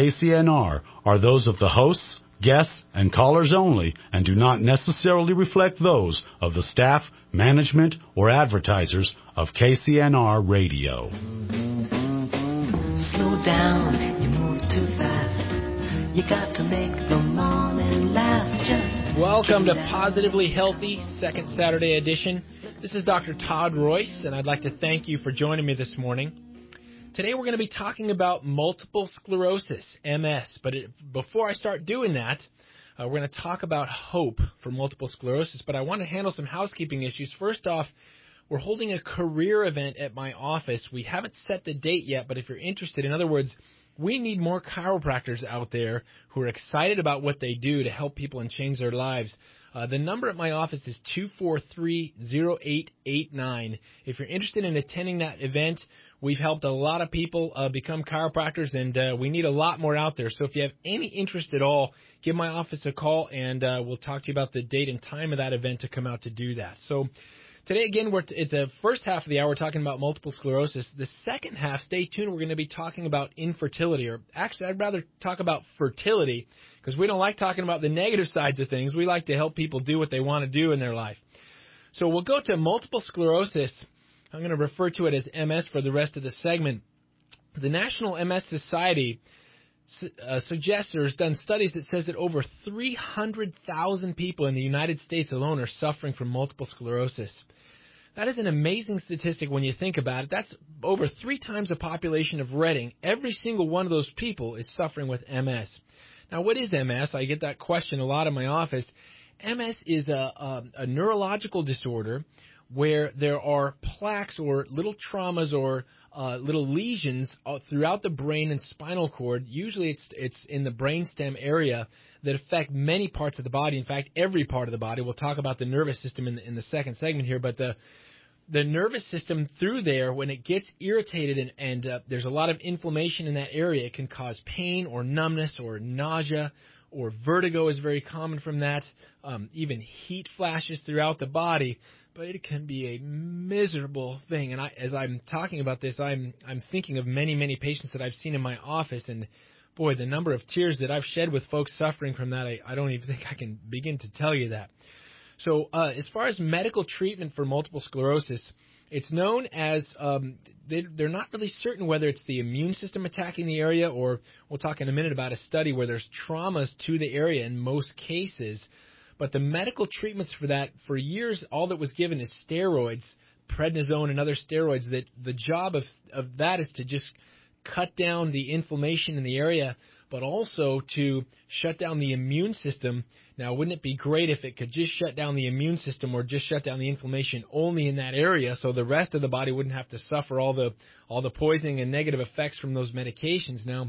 KCNR are those of the hosts, guests, and callers only and do not necessarily reflect those of the staff, management, or advertisers of KCNR Radio. Slow down, you move too fast. You got to make the morning last. Just welcome to Positively Healthy, second Saturday edition. This is Dr. Todd Royce, and I'd like to thank you for joining me this morning. Today we're going to be talking about multiple sclerosis, MS. But before I start doing that, we're going to talk about hope for multiple sclerosis. But I want to handle some housekeeping issues. First off, we're holding a career event at my office. We haven't set the date yet, but if you're interested, in other words, we need more chiropractors out there who are excited about what they do to help people and change their lives. The number at my office is 243-0889. If you're interested in attending that event, we've helped a lot of people become chiropractors, and we need a lot more out there. So if you have any interest at all, give my office a call, and we'll talk to you about the date and time of that event to come out to do that. So today, again, it's the first half of the hour, we're talking about multiple sclerosis. The second half, stay tuned, we're going to be talking about infertility, or actually, I'd rather talk about fertility, because we don't like talking about the negative sides of things. We like to help people do what they want to do in their life. So we'll go to multiple sclerosis. I'm going to refer to it as MS for the rest of the segment. The National MS Society suggests or has done studies that says that over 300,000 people in the United States alone are suffering from multiple sclerosis. That is an amazing statistic when you think about it. That's over 3 times the population of Reading. Every single one of those people is suffering with MS. Now, what is MS? I get that question a lot in my office. MS is a neurological disorder where there are plaques or little traumas or little lesions throughout the brain and spinal cord. Usually it's in the brainstem area that affect many parts of the body. In fact, every part of the body. We'll talk about the nervous system in the second segment here, but the nervous system through there, when it gets irritated and there's a lot of inflammation in that area, it can cause pain or numbness or nausea, or vertigo is very common from that, even heat flashes throughout the body. But it can be a miserable thing. And as I'm talking about this, I'm thinking of many, many patients that I've seen in my office. And, boy, the number of tears that I've shed with folks suffering from that, I don't even think I can begin to tell you that. So as far as medical treatment for multiple sclerosis, it's known as they're not really certain whether it's the immune system attacking the area, or we'll talk in a minute about a study where there's traumas to the area in most cases. But the medical treatments for that, for years, all that was given is steroids, prednisone and other steroids. That the job of that is to just cut down the inflammation in the area, but also to shut down the immune system. Now, wouldn't it be great if it could just shut down the immune system or just shut down the inflammation only in that area, so the rest of the body wouldn't have to suffer all the poisoning and negative effects from those medications? Now,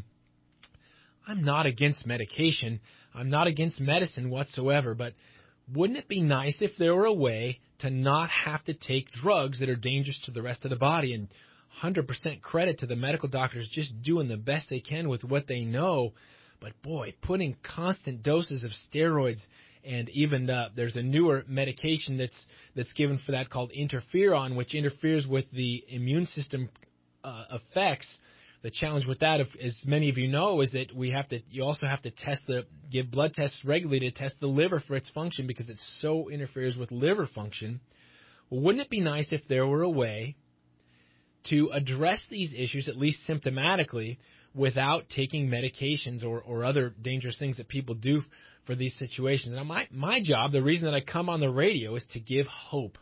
I'm not against medication. I'm not against medicine whatsoever, but wouldn't it be nice if there were a way to not have to take drugs that are dangerous to the rest of the body? And 100% credit to the medical doctors just doing the best they can with what they know. But, boy, putting constant doses of steroids, and even there's a newer medication that's given for that called interferon, which interferes with the immune system effects. The challenge with that, as many of you know, is that you also have to give blood tests regularly to test the liver for its function, because it so interferes with liver function. Well, wouldn't it be nice if there were a way to address these issues, at least symptomatically, without taking medications or other dangerous things that people do for these situations? Now, my job, the reason that I come on the radio, is to give hope.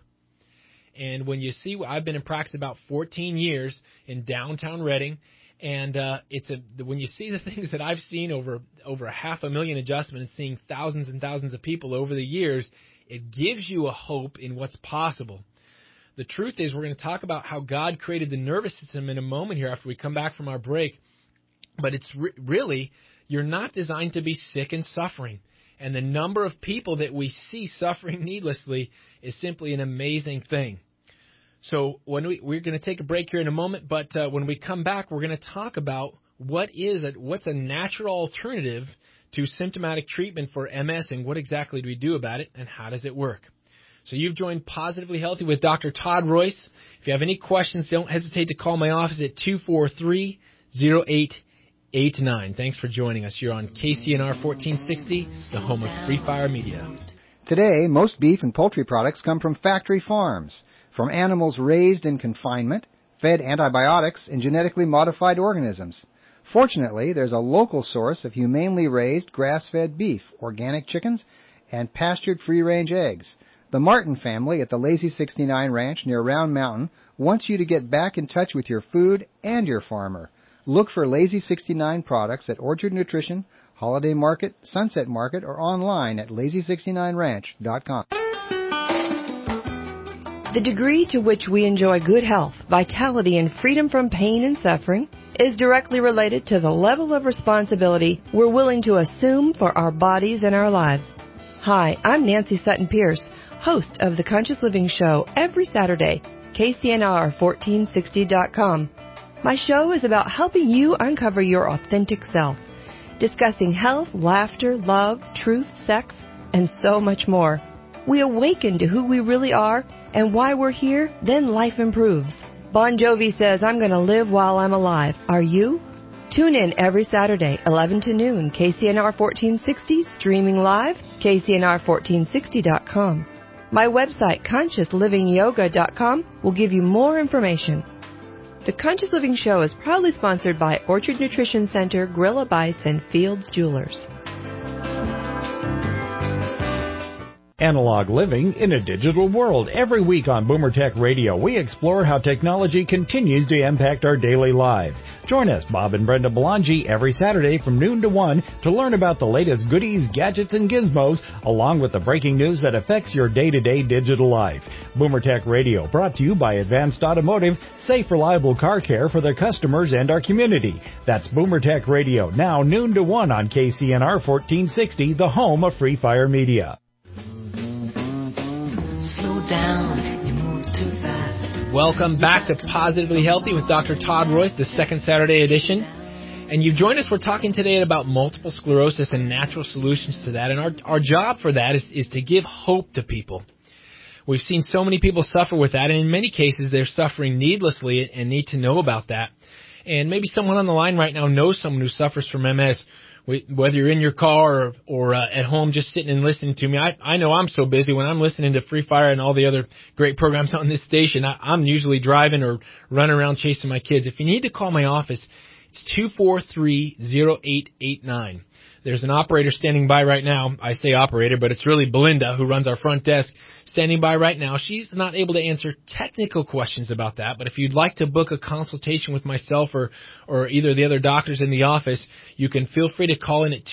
And when you see, I've been in practice about 14 years in downtown Reading. And when you see the things that I've seen over 500,000 adjustments, and seeing thousands and thousands of people over the years, it gives you a hope in what's possible. The truth is, we're going to talk about how God created the nervous system in a moment here after we come back from our break. But it's really, you're not designed to be sick and suffering. And the number of people that we see suffering needlessly is simply an amazing thing. So we're going to take a break here in a moment, but when we come back, we're going to talk about what's a natural alternative to symptomatic treatment for MS, and what exactly do we do about it, and how does it work? So you've joined Positively Healthy with Dr. Todd Royce. If you have any questions, don't hesitate to call my office at 243-0889. 8 to 9. Thanks for joining us. You're on KCNR 1460, the home of Free Fire Media. Today, most beef and poultry products come from factory farms, from animals raised in confinement, fed antibiotics, and genetically modified organisms. Fortunately, there's a local source of humanely raised grass-fed beef, organic chickens, and pastured free-range eggs. The Martin family at the Lazy 69 Ranch near Round Mountain wants you to get back in touch with your food and your farmer. Look for Lazy 69 products at Orchard Nutrition, Holiday Market, Sunset Market, or online at lazy69ranch.com. The degree to which we enjoy good health, vitality, and freedom from pain and suffering is directly related to the level of responsibility we're willing to assume for our bodies and our lives. Hi, I'm Nancy Sutton Pierce, host of The Conscious Living Show every Saturday, KCNR1460.com. My show is about helping you uncover your authentic self, discussing health, laughter, love, truth, sex, and so much more. We awaken to who we really are and why we're here, then life improves. Bon Jovi says, I'm going to live while I'm alive. Are you? Tune in every Saturday, 11 to noon, KCNR 1460, streaming live, KCNR1460.com. My website, ConsciousLivingYoga.com, will give you more information. The Conscious Living Show is proudly sponsored by Orchard Nutrition Center, Gorilla Bites, and Fields Jewelers. Analog living in a digital world. Every week on Boomer Tech Radio, we explore how technology continues to impact our daily lives. Join us, Bob and Brenda Belangi, every Saturday from noon to 1 to learn about the latest goodies, gadgets, and gizmos, along with the breaking news that affects your day-to-day digital life. Boomer Tech Radio, brought to you by Advanced Automotive, safe, reliable car care for their customers and our community. That's Boomer Tech Radio, now noon to 1 on KCNR 1460, the home of Free Fire Media. Slow down, you move too fast. Welcome back to Positively Healthy with Dr. Todd Royce, the second Saturday edition. And you've joined us. We're talking today about multiple sclerosis and natural solutions to that. And our job for that is to give hope to people. We've seen so many people suffer with that, and in many cases they're suffering needlessly and need to know about that. And maybe someone on the line right now knows someone who suffers from MS. Whether you're in your car or at home just sitting and listening to me, I know I'm so busy when I'm listening to Free Fire and all the other great programs on this station. I'm usually driving or running around chasing my kids. If you need to call my office, it's 243-0889. There's an operator standing by right now. I say operator, but it's really Belinda who runs our front desk standing by right now. She's not able to answer technical questions about that, but if you'd like to book a consultation with myself or either the other doctors in the office, you can feel free to call in at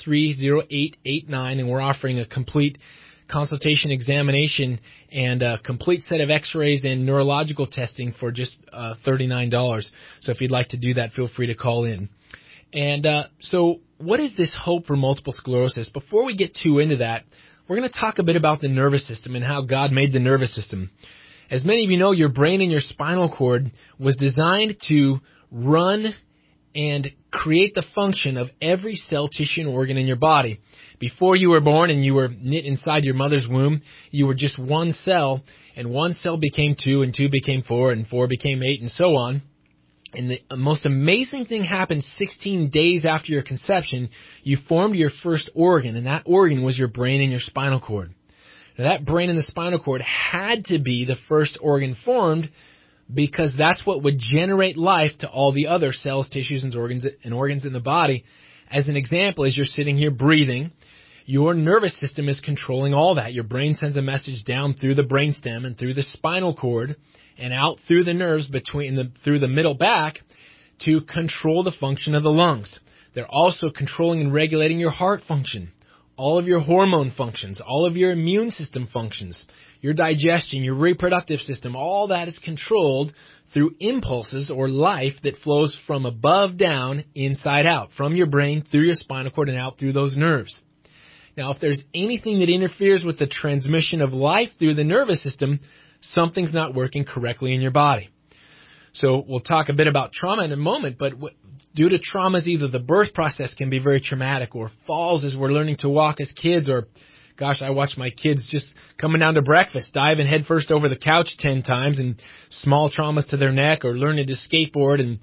243-0889, and we're offering a complete consultation examination and a complete set of x-rays and neurological testing for just $39. So if you'd like to do that, feel free to call in. And so what is this hope for multiple sclerosis? Before we get too into that, we're going to talk a bit about the nervous system and how God made the nervous system. As many of you know, your brain and your spinal cord was designed to run and create the function of every cell, tissue, and organ in your body. Before you were born and you were knit inside your mother's womb, you were just one cell, and one cell became two, and two became four, and four became eight, and so on. And the most amazing thing happened 16 days after your conception. You formed your first organ, and that organ was your brain and your spinal cord. Now, that brain and the spinal cord had to be the first organ formed because that's what would generate life to all the other cells, tissues, and organs in the body. As an example, as you're sitting here breathing, your nervous system is controlling all that. Your brain sends a message down through the brainstem and through the spinal cord and out through the nerves through the middle back to control the function of the lungs. They're also controlling and regulating your heart function, all of your hormone functions, all of your immune system functions, your digestion, your reproductive system. All that is controlled through impulses or life that flows from above down, inside out, from your brain through your spinal cord and out through those nerves. Now, if there's anything that interferes with the transmission of life through the nervous system, something's not working correctly in your body. So we'll talk a bit about trauma in a moment, but due to traumas, either the birth process can be very traumatic, or falls as we're learning to walk as kids, or, gosh, I watch my kids just coming down to breakfast, diving headfirst over the couch 10 times, and small traumas to their neck, or learning to skateboard. And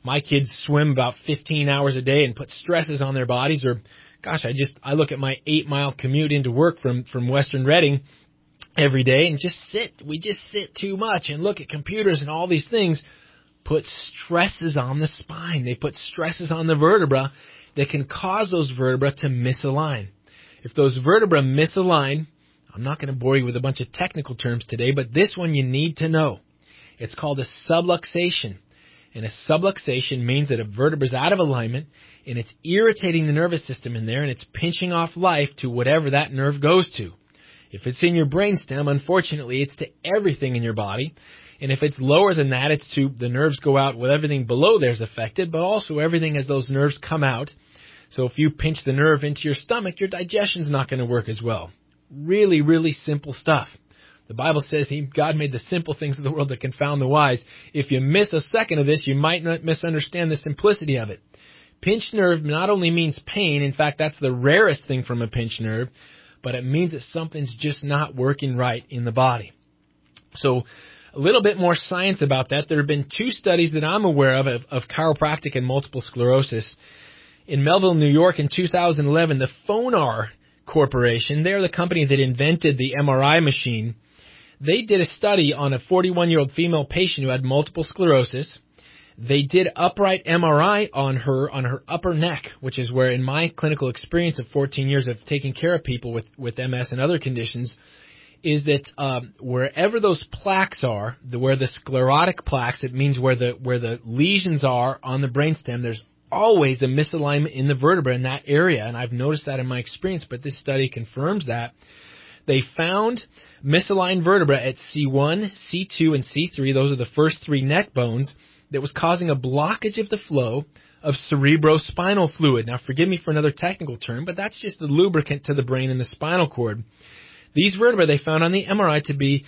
my kids swim about 15 hours a day and put stresses on their bodies. Or, gosh, I look at my 8-mile commute into work from Western Reading every day and we just sit too much and look at computers and all these things put stresses on the spine. They put stresses on the vertebra that can cause those vertebrae to misalign. If those vertebrae misalign, I'm not going to bore you with a bunch of technical terms today, but this one you need to know. It's called a subluxation. And a subluxation means that a vertebra is out of alignment and it's irritating the nervous system in there and it's pinching off life to whatever that nerve goes to. If it's in your brainstem, unfortunately, it's to everything in your body. And if it's lower than that, it's to the nerves go out with everything below there's affected, but also everything as those nerves come out. So if you pinch the nerve into your stomach, your digestion's not going to work as well. Really, really simple stuff. The Bible says God made the simple things of the world to confound the wise. If you miss a second of this, you might not misunderstand the simplicity of it. Pinched nerve not only means pain, in fact, that's the rarest thing from a pinched nerve, but it means that something's just not working right in the body. So a little bit more science about that. There have been 2 studies that I'm aware of chiropractic and multiple sclerosis. In Melville, New York in 2011, the Phonar Corporation, they're the company that invented the MRI machine. They did a study on a 41-year-old female patient who had multiple sclerosis. They did upright MRI on her upper neck, which is where, in my clinical experience of 14 years of taking care of people with MS and other conditions, is that wherever those plaques are, where the sclerotic plaques, it means where the lesions are on the brainstem, there's always a misalignment in the vertebra in that area, and I've noticed that in my experience, but this study confirms that. They found misaligned vertebra at C1, C2, and C3. Those are the first 3 neck bones that was causing a blockage of the flow of cerebrospinal fluid. Now, forgive me for another technical term, but that's just the lubricant to the brain and the spinal cord. These vertebrae they found on the MRI to be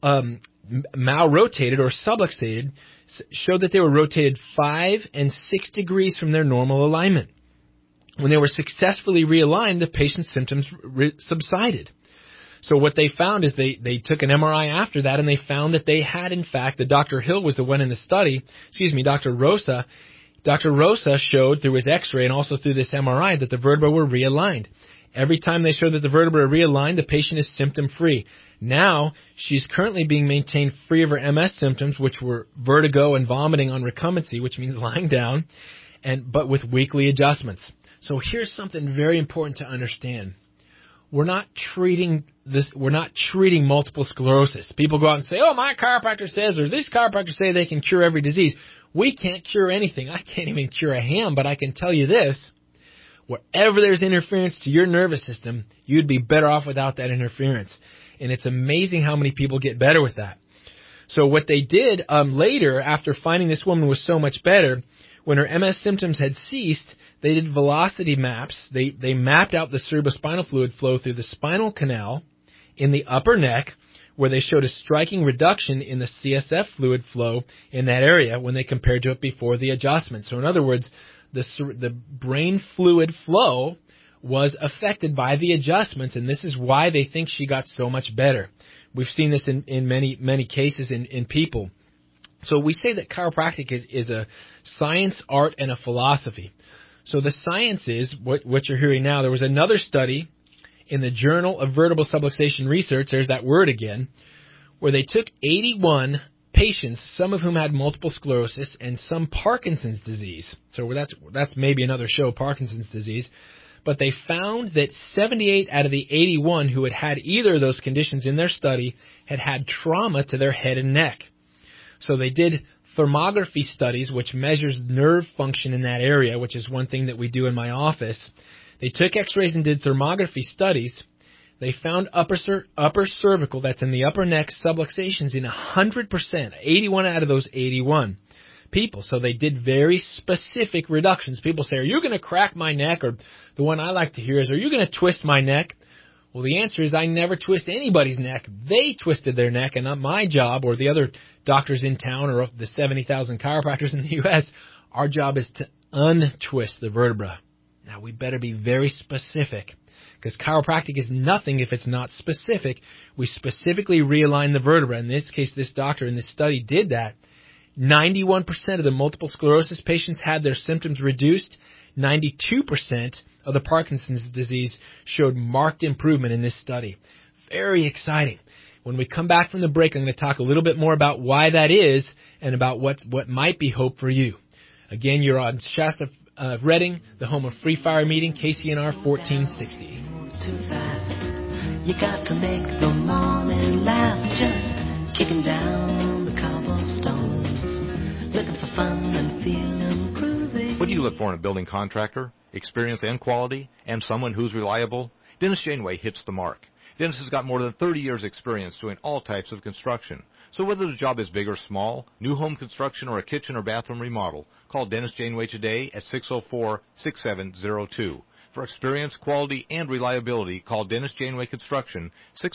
malrotated or subluxated, showed that they were rotated 5 and 6 degrees from their normal alignment. When they were successfully realigned, the patient's symptoms subsided. So what they found is they took an MRI after that, and they found that they had, in fact, Dr. Hill was the one in the study, Dr. Rosa. Dr. Rosa showed through his X-ray and also through this MRI that the vertebrae were realigned. Every time they showed that the vertebrae are realigned, the patient is symptom-free. Now, she's currently being maintained free of her MS symptoms, which were vertigo and vomiting on recumbency, which means lying down, but with weekly adjustments. So here's something very important to understand. We're not treating multiple sclerosis. People go out and say, oh, my chiropractor says, or this chiropractor say they can cure every disease. We can't cure anything. I can't even cure a ham, but I can tell you this. Wherever there's interference to your nervous system, you'd be better off without that interference. And it's amazing how many people get better with that. So what they did later, after finding this woman was so much better, when her MS symptoms had ceased, they did velocity maps. They mapped out the cerebrospinal fluid flow through the spinal canal in the upper neck, where they showed a striking reduction in the CSF fluid flow in that area when they compared to it before the adjustment. So in other words, the brain fluid flow was affected by the adjustments, and this is why they think she got so much better. We've seen this in many cases in people. So we say that chiropractic is a science, art, and a philosophy. So the science is what you're hearing now. There was another study in the Journal of Vertebral Subluxation Research, there's that word again, where they took 81 patients, some of whom had multiple sclerosis and some Parkinson's disease. So that's maybe another show, Parkinson's disease. But they found that 78 out of the 81 who had either of those conditions in their study had trauma to their head and neck. So they did thermography studies, which measures nerve function in that area, which is one thing that we do in my office. They took x-rays and did thermography studies. They found upper cervical, that's in the upper neck, subluxations in 100%, 81 out of those 81 people. So they did very specific reductions. People say, are you going to crack my neck? Or the one I like to hear is, are you going to twist my neck? Well, the answer is I never twist anybody's neck. They twisted their neck, and not my job or the other doctors in town or the 70,000 chiropractors in the U.S. Our job is to untwist the vertebra. Now, we better be very specific, because chiropractic is nothing if it's not specific. We specifically realign the vertebra. In this case, this doctor in this study did that, 91% of the multiple sclerosis patients had their symptoms reduced. 92% of the Parkinson's disease showed marked improvement in this study. Very exciting. When we come back from the break, I'm going to talk a little bit more about why that is and about what might be hope for you. Again, you're on Shasta Redding, the home of Free Fire Meeting, KCNR 1460. Too fast. You got to make the morning last, just kicking down the cobblestones, looking for fun and feeling groovy. What do you look for in a building contractor? Experience and quality, and someone who's reliable? Dennis Janeway hits the mark. Dennis has got more than 30 years' experience doing all types of construction. So whether the job is big or small, new home construction or a kitchen or bathroom remodel, call Dennis Janeway today at 604-6702. For experience, quality, and reliability, call Dennis Janeway Construction,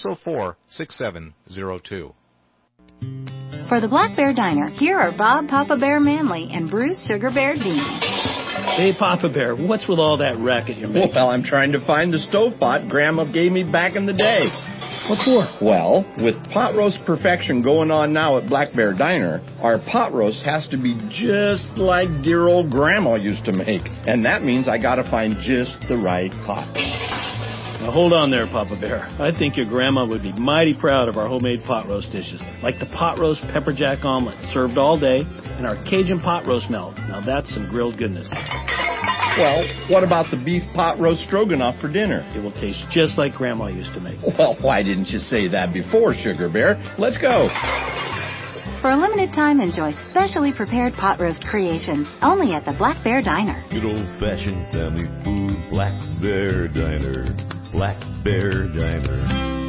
604-6702. For the Black Bear Diner, here are Bob Papa Bear Manley and Bruce Sugar Bear Dean. Hey, Papa Bear, what's with all that racket you're making? Well, I'm trying to find the stovetop Grandma gave me back in the day. What for? Well, with pot roast perfection going on now at Black Bear Diner, our pot roast has to be just like dear old Grandma used to make. And that means I gotta find just the right pot. Now hold on there, Papa Bear. I think your grandma would be mighty proud of our homemade pot roast dishes, like the pot roast pepper jack omelet, served all day, and our Cajun pot roast melt. Now that's some grilled goodness. Well, what about the beef pot roast stroganoff for dinner? It will taste just like Grandma used to make. Well, why didn't you say that before, Sugar Bear? Let's go. For a limited time, enjoy specially prepared pot roast creations only at the Black Bear Diner. Good old-fashioned family food, Black Bear Diner. Black Bear Diner.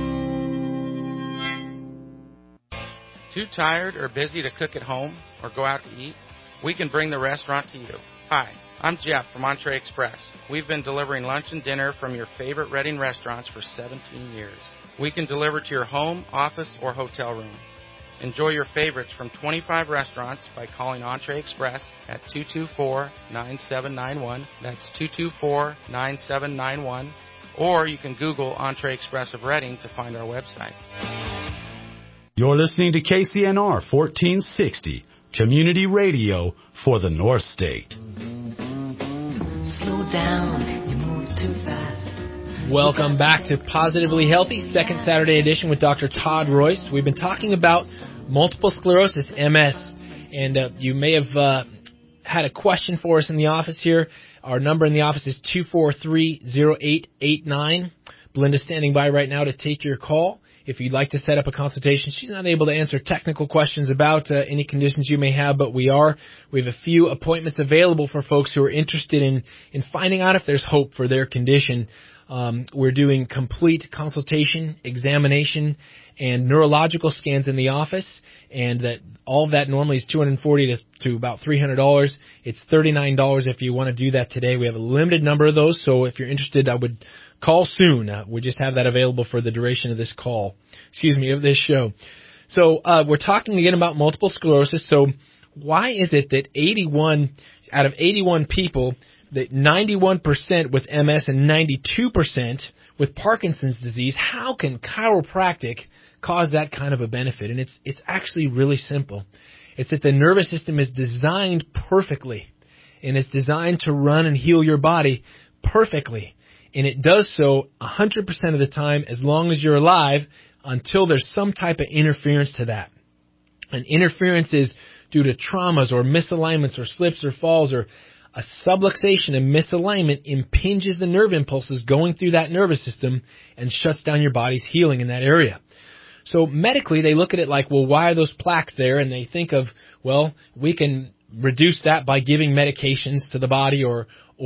Too tired or busy to cook at home or go out to eat? We can bring the restaurant to you. Hi, I'm Jeff from Entree Express. We've been delivering lunch and dinner from your favorite Redding restaurants for 17 years. We can deliver to your home, office, or hotel room. Enjoy your favorites from 25 restaurants by calling Entree Express at 224-9791. That's 224-9791. Or you can Google Entree Express of Redding to find our website. You're listening to KCNR 1460, community radio for the North State. Slow down, you move too fast. Welcome back to Positively Healthy, second Saturday edition with Dr. Todd Royce. We've been talking about multiple sclerosis, MS, and you may have had a question for us in the office here. Our number in the office is 243-0889. Belinda's standing by right now to take your call. If you'd like to set up a consultation, she's not able to answer technical questions about any conditions you may have, but we have a few appointments available for folks who are interested in finding out if there's hope for their condition. We're doing complete consultation, examination, and neurological scans in the office, and that all of that normally is $240 to about $300. It's $39 if you want to do that today. We have a limited number of those, so if you're interested, I would call soon. We just have that available for the duration of this call. Of this show. So we're talking again about multiple sclerosis. So why is it that 81 out of 81 people, that 91% with MS and 92% with Parkinson's disease, how can chiropractic cause that kind of a benefit? And it's actually really simple. It's that the nervous system is designed perfectly, and it's designed to run and heal your body perfectly. And it does so 100% of the time as long as you're alive, until there's some type of interference to that. And interference is due to traumas or misalignments or slips or falls, or a subluxation and misalignment impinges the nerve impulses going through that nervous system and shuts down your body's healing in that area. So medically, they look at it like, well, why are those plaques there? And they think of, well, we can reduce that by giving medications to the body, or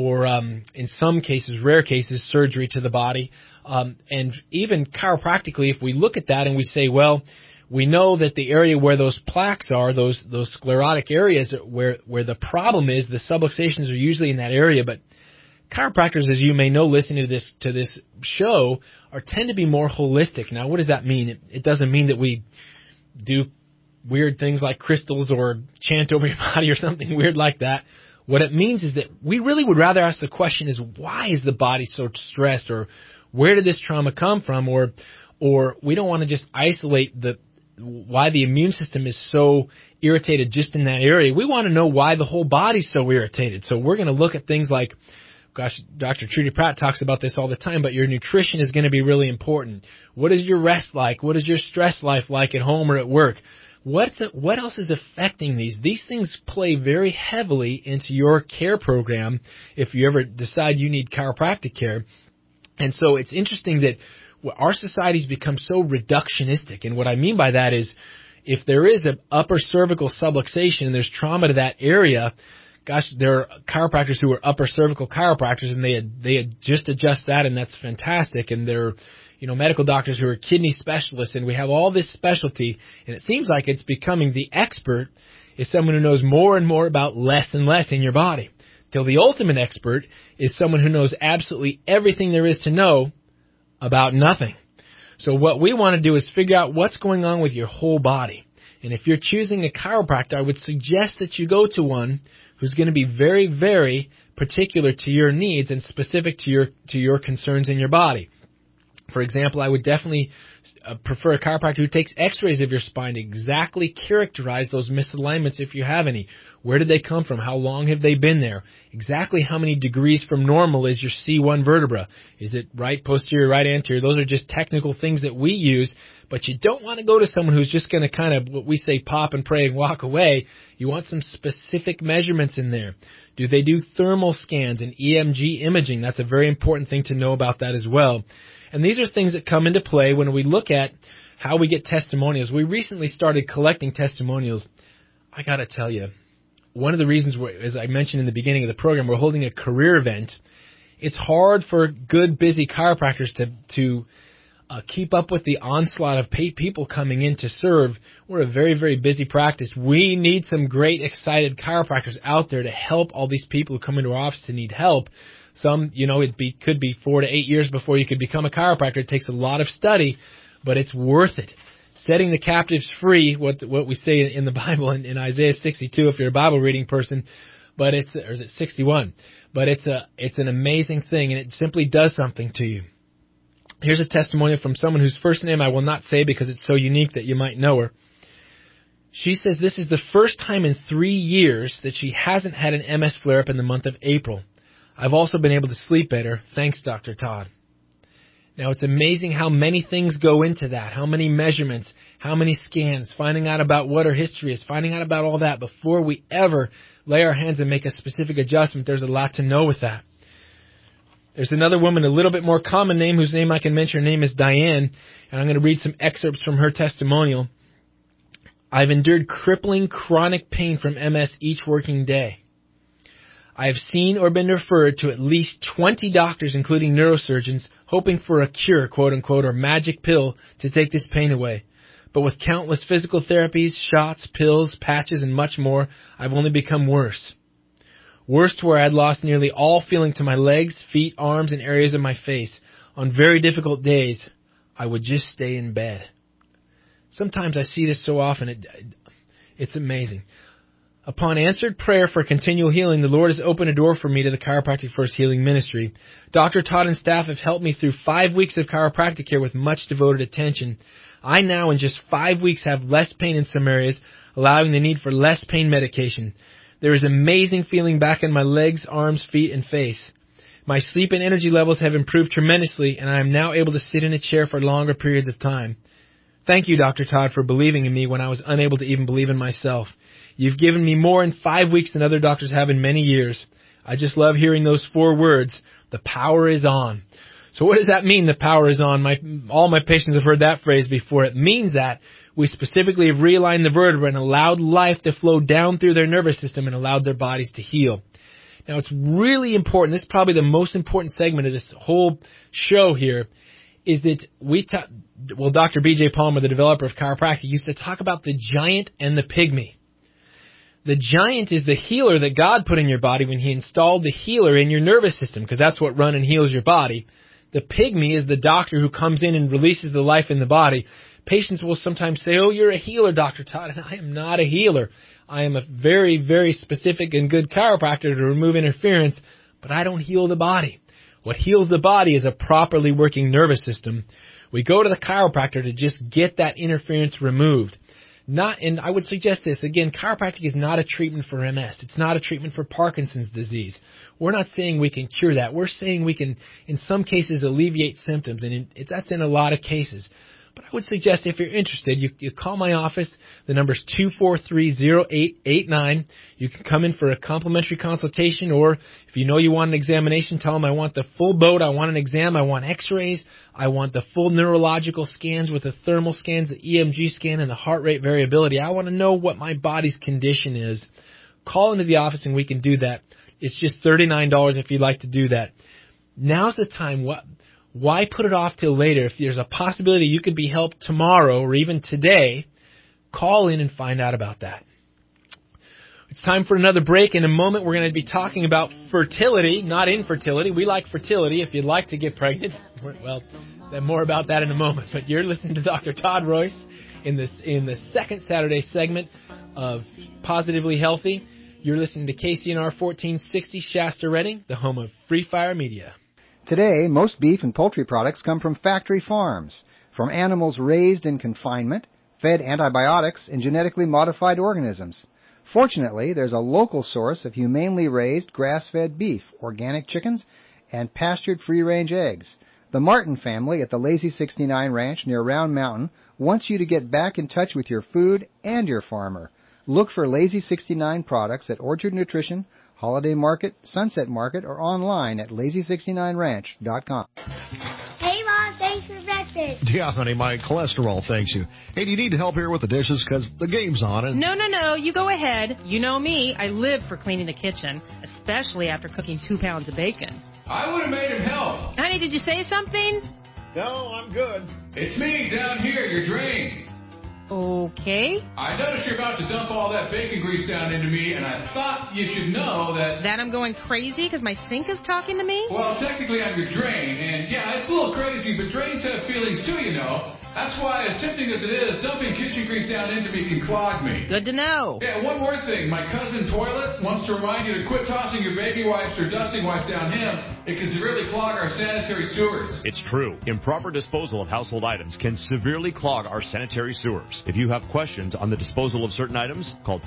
in some cases, rare cases, surgery to the body. And even chiropractically, if we look at that and we say, well, we know that the area where those plaques are, those sclerotic areas where the problem is, the subluxations are usually in that area. But chiropractors, as you may know, listening to this show, tend to be more holistic. Now, what does that mean? It doesn't mean that we do weird things like crystals or chant over your body or something weird like that. What it means is that we really would rather ask the question is, why is the body so stressed, or where did this trauma come from, or we don't want to just isolate the why the immune system is so irritated just in that area. We want to know why the whole body's so irritated. So we're going to look at things like, gosh, Dr. Trudy Pratt talks about this all the time, but your nutrition is going to be really important. What is your rest like? What is your stress life like at home or at work? What else is affecting these? These things play very heavily into your care program if you ever decide you need chiropractic care. And so it's interesting that our society's become so reductionistic. And what I mean by that is if there is an upper cervical subluxation and there's trauma to that area, gosh, there are chiropractors who are upper cervical chiropractors and they just adjust that, and that's fantastic. And there are, medical doctors who are kidney specialists, and we have all this specialty, and it seems like it's becoming the expert is someone who knows more and more about less and less in your body. Till the ultimate expert is someone who knows absolutely everything there is to know about nothing. So what we want to do is figure out what's going on with your whole body. And if you're choosing a chiropractor, I would suggest that you go to one who's going to be very, very particular to your needs and specific to your concerns in your body. For example, I would definitely prefer a chiropractor who takes x-rays of your spine to exactly characterize those misalignments if you have any. Where did they come from? How long have they been there? Exactly how many degrees from normal is your C1 vertebra? Is it right posterior, right anterior? Those are just technical things that we use, but you don't want to go to someone who's just going to kind of, what we say, pop and pray and walk away. You want some specific measurements in there. Do they do thermal scans and EMG imaging? That's a very important thing to know about that as well. And these are things that come into play when we look at how we get testimonials. We recently started collecting testimonials. I got to tell you, one of the reasons, as I mentioned in the beginning of the program, we're holding a career event. It's hard for good, busy chiropractors to keep up with the onslaught of people coming in to serve. We're a very, very busy practice. We need some great, excited chiropractors out there to help all these people who come into our office to need help. Some, could be 4 to 8 years before you could become a chiropractor. It takes a lot of study, but it's worth it. Setting the captives free, what we say in the Bible in Isaiah 62, if you're a Bible reading person, or is it 61? But it's an amazing thing, and it simply does something to you. Here's a testimonial from someone whose first name I will not say because it's so unique that you might know her. She says this is the first time in 3 years that she hasn't had an MS flare-up in the month of April. I've also been able to sleep better. Thanks, Dr. Todd. Now, it's amazing how many things go into that, how many measurements, how many scans, finding out about what her history is, finding out about all that before we ever lay our hands and make a specific adjustment. There's a lot to know with that. There's another woman, a little bit more common name, whose name I can mention. Her name is Diane, and I'm going to read some excerpts from her testimonial. I've endured crippling chronic pain from MS each working day. I have seen or been referred to at least 20 doctors, including neurosurgeons, hoping for a cure, quote unquote, or magic pill to take this pain away. But with countless physical therapies, shots, pills, patches, and much more, I've only become worse. Worse to where I had lost nearly all feeling to my legs, feet, arms, and areas of my face. On very difficult days, I would just stay in bed. Sometimes I see this so often, it's amazing. Upon answered prayer for continual healing, the Lord has opened a door for me to the Chiropractic First Healing Ministry. Dr. Todd and staff have helped me through 5 weeks of chiropractic care with much devoted attention. I now, in just 5 weeks, have less pain in some areas, allowing the need for less pain medication. There is amazing feeling back in my legs, arms, feet, and face. My sleep and energy levels have improved tremendously, and I am now able to sit in a chair for longer periods of time. Thank you, Dr. Todd, for believing in me when I was unable to even believe in myself. You've given me more in 5 weeks than other doctors have in many years. I just love hearing those 4 words. The power is on. So what does that mean, the power is on? All my patients have heard that phrase before. It means that we specifically have realigned the vertebra and allowed life to flow down through their nervous system and allowed their bodies to heal. Now, it's really important. This is probably the most important segment of this whole show here, is that Dr. B.J. Palmer, the developer of chiropractic, used to talk about the giant and the pygmy. The giant is the healer that God put in your body when he installed the healer in your nervous system, because that's what runs and heals your body. The pygmy is the doctor who comes in and releases the life in the body. Patients will sometimes say, oh, you're a healer, Dr. Todd, and I am not a healer. I am a very, very specific and good chiropractor to remove interference, but I don't heal the body. What heals the body is a properly working nervous system. We go to the chiropractor to just get that interference removed. And I would suggest this, again, chiropractic is not a treatment for MS. It's not a treatment for Parkinson's disease. We're not saying we can cure that. We're saying we can, in some cases, alleviate symptoms, and that's in a lot of cases. But I would suggest if you're interested, you call my office. The number's 243-0889. You can come in for a complimentary consultation, or if you know you want an examination, tell them I want the full boat, I want an exam, I want x-rays, I want the full neurological scans with the thermal scans, the EMG scan, and the heart rate variability. I want to know what my body's condition is. Call into the office and we can do that. It's just $39 if you'd like to do that. Now's the time. Why put it off till later? If there's a possibility you could be helped tomorrow or even today, call in and find out about that. It's time for another break. In a moment, we're going to be talking about fertility, not infertility. We like fertility. If you'd like to get pregnant, well, then more about that in a moment. But you're listening to Dr. Todd Royce in the second Saturday segment of Positively Healthy. You're listening to KCNR 1460 Shasta Redding, the home of Free Fire Media. Today, most beef and poultry products come from factory farms, from animals raised in confinement, fed antibiotics, and genetically modified organisms. Fortunately, there's a local source of humanely raised grass-fed beef, organic chickens, and pastured free-range eggs. The Martin family at the Lazy 69 Ranch near Round Mountain wants you to get back in touch with your food and your farmer. Look for Lazy 69 products at Orchard Nutrition, Holiday Market, Sunset Market, or online at lazy69ranch.com. Hey, Mom, thanks for breakfast. Yeah, honey, my cholesterol thanks you. Hey, do you need help here with the dishes? Because the game's on. And No, you go ahead. You know me. I live for cleaning the kitchen, especially after cooking 2 pounds of bacon. I would have made him help. Honey, did you say something? No, I'm good. It's me down here, your drain. Okay. I noticed you're about to dump all that bacon grease down into me, and I thought you should know that... That I'm going crazy because my sink is talking to me? Well, technically I'm your drain, and yeah, it's a little crazy, but drains have feelings too, you know. That's why, as tempting as it is, dumping kitchen grease down into me can clog me. Good to know. Yeah, one more thing. My cousin Toilet wants to remind you to quit tossing your baby wipes or dusting wipes down him. It can severely clog our sanitary sewers. It's true. Improper disposal of household items can severely clog our sanitary sewers. If you have questions on the disposal of certain items, call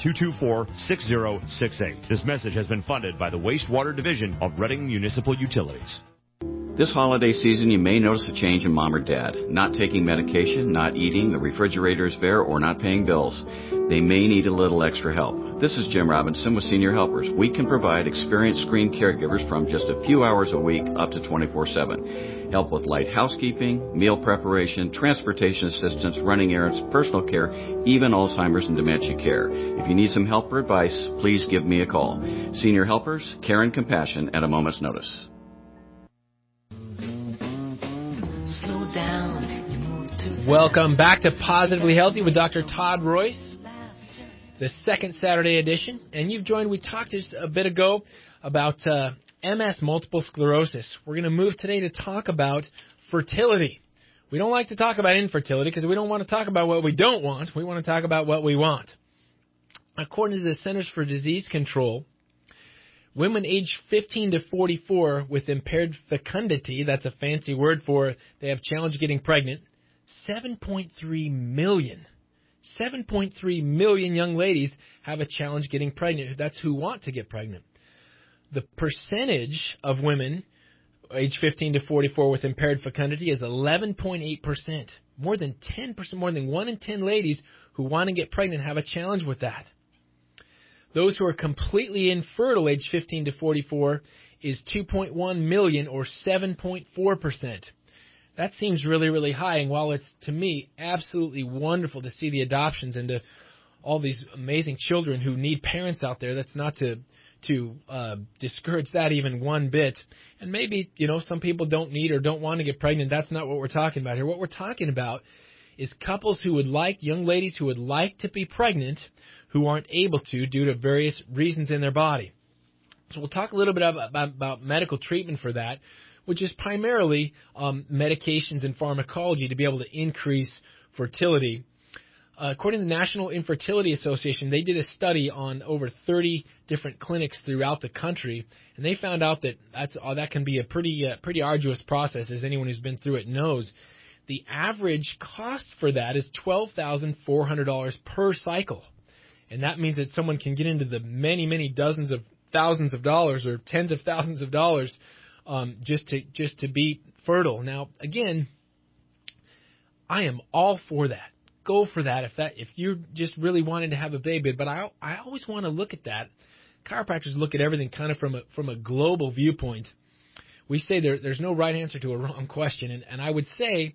224-6068. This message has been funded by the Wastewater Division of Reading Municipal Utilities. This holiday season, you may notice a change in mom or dad. Not taking medication, not eating, the refrigerator is bare, or not paying bills. They may need a little extra help. This is Jim Robinson with Senior Helpers. We can provide experienced screened caregivers from just a few hours a week up to 24/7. Help with light housekeeping, meal preparation, transportation assistance, running errands, personal care, even Alzheimer's and dementia care. If you need some help or advice, please give me a call. Senior Helpers, care and compassion at a moment's notice. Welcome back to Positively Healthy with Dr. Todd Royce, the second Saturday edition. And you've joined, we talked just a bit ago about MS, multiple sclerosis. We're going to move today to talk about fertility. We don't like to talk about infertility because we don't want to talk about what we don't want. We want to talk about what we want. According to the Centers for Disease Control, women aged 15 to 44 with impaired fecundity, that's a fancy word for they have challenge getting pregnant, 7.3 million young ladies have a challenge getting pregnant. That's who want to get pregnant. The percentage of women aged 15 to 44 with impaired fecundity is 11.8%. More than 10%, more than 1 in 10 ladies who want to get pregnant have a challenge with that. Those who are completely infertile, aged 15 to 44, is 2.1 million, or 7.4%. That seems really, really high. And while it's, to me, absolutely wonderful to see the adoptions and to all these amazing children who need parents out there, that's not to discourage that even one bit. And maybe, some people don't need or don't want to get pregnant. That's not what we're talking about here. What we're talking about is couples who would like, young ladies who would like to be pregnant, who aren't able to due to various reasons in their body. So we'll talk a little bit about medical treatment for that, which is primarily medications and pharmacology to be able to increase fertility. According to the National Infertility Association, they did a study on over 30 different clinics throughout the country, and they found out that that can be a pretty arduous process, as anyone who's been through it knows. the average cost for that is $12,400 per cycle. And that means that someone can get into the many, many dozens of thousands of dollars or tens of thousands of dollars just to be fertile. Now, again, I am all for that. Go for that if you're just really wanting to have a baby. But I always want to look at that. Chiropractors look at everything kind of from a global viewpoint. We say there's no right answer to a wrong question, and I would say,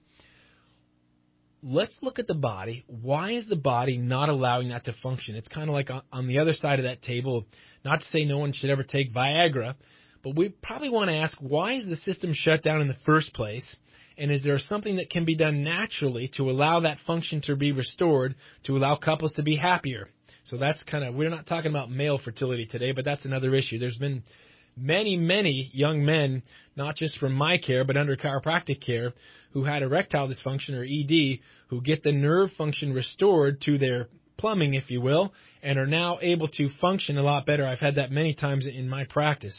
let's look at the body. Why is the body not allowing that to function? It's kind of like on the other side of that table, not to say no one should ever take Viagra, but we probably want to ask, why is the system shut down in the first place? And is there something that can be done naturally to allow that function to be restored, to allow couples to be happier? So that's we're not talking about male fertility today, but that's another issue. There's been many, many young men, not just from my care, but under chiropractic care, who had erectile dysfunction or ED, who get the nerve function restored to their plumbing, if you will, and are now able to function a lot better. I've had that many times in my practice.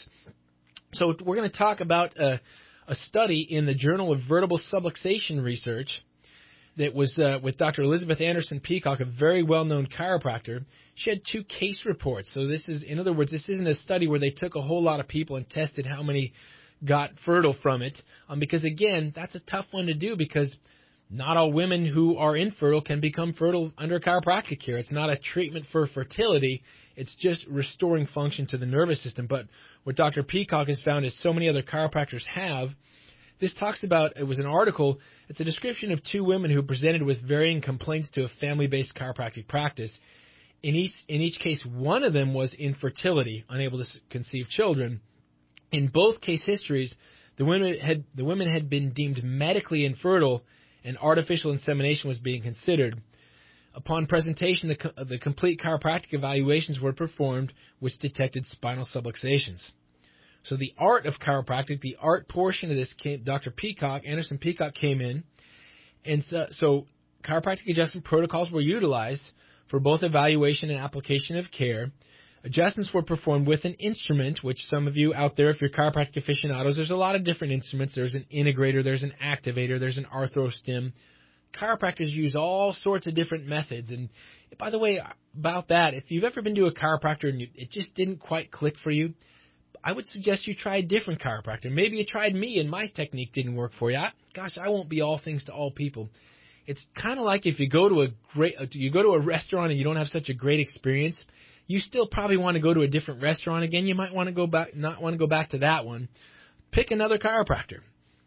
So we're going to talk about a study in the Journal of Vertebral Subluxation Research that was with Dr. Elizabeth Anderson Peacock, a very well-known chiropractor. She had 2 case reports. So this is, in other words, this isn't a study where they took a whole lot of people and tested how many got fertile from it. Because, again, that's a tough one to do because not all women who are infertile can become fertile under chiropractic care. It's not a treatment for fertility. It's just restoring function to the nervous system. But what Dr. Peacock has found, as so many other chiropractors have, this talks about, it was an article, it's a description of 2 women who presented with varying complaints to a family-based chiropractic practice. In each case, one of them was infertility, unable to conceive children. In both case histories, the women had been deemed medically infertile, and artificial insemination was being considered. Upon presentation, the complete chiropractic evaluations were performed, which detected spinal subluxations. So the art of chiropractic, the art portion of this, Dr. Anderson Peacock came in, and so chiropractic adjustment protocols were utilized for both evaluation and application of care. Adjustments were performed with an instrument, which some of you out there, if you're chiropractic aficionados, there's a lot of different instruments. There's an integrator, there's an activator, there's an arthrostim. Chiropractors use all sorts of different methods. And by the way, about that, if you've ever been to a chiropractor and it just didn't quite click for you, I would suggest you try a different chiropractor. Maybe you tried me and my technique didn't work for you. I won't be all things to all people. It's kind of like if you go to a restaurant and you don't have such a great experience, you still probably want to go to a different restaurant again. You might want to not want to go back to that one. Pick another chiropractor.